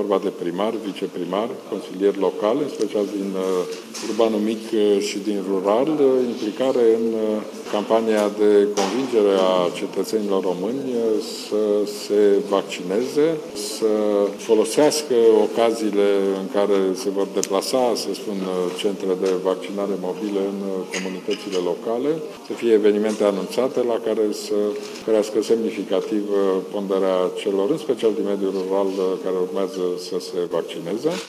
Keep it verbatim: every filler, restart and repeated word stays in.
vorba de primari, viceprimari, consilieri locali, în special din urbanul mic și din rural, implicare în campania de convingere a cetățenilor români să se vaccineze, să folosească ocaziile în care se vor deplasa, să spun, centre de vaccinare mobile în comunitățile locale, să fie evenimente anunțate la care să crească semnificativ ponderea celor, în special din mediul rural, care urmează să se vaccineze.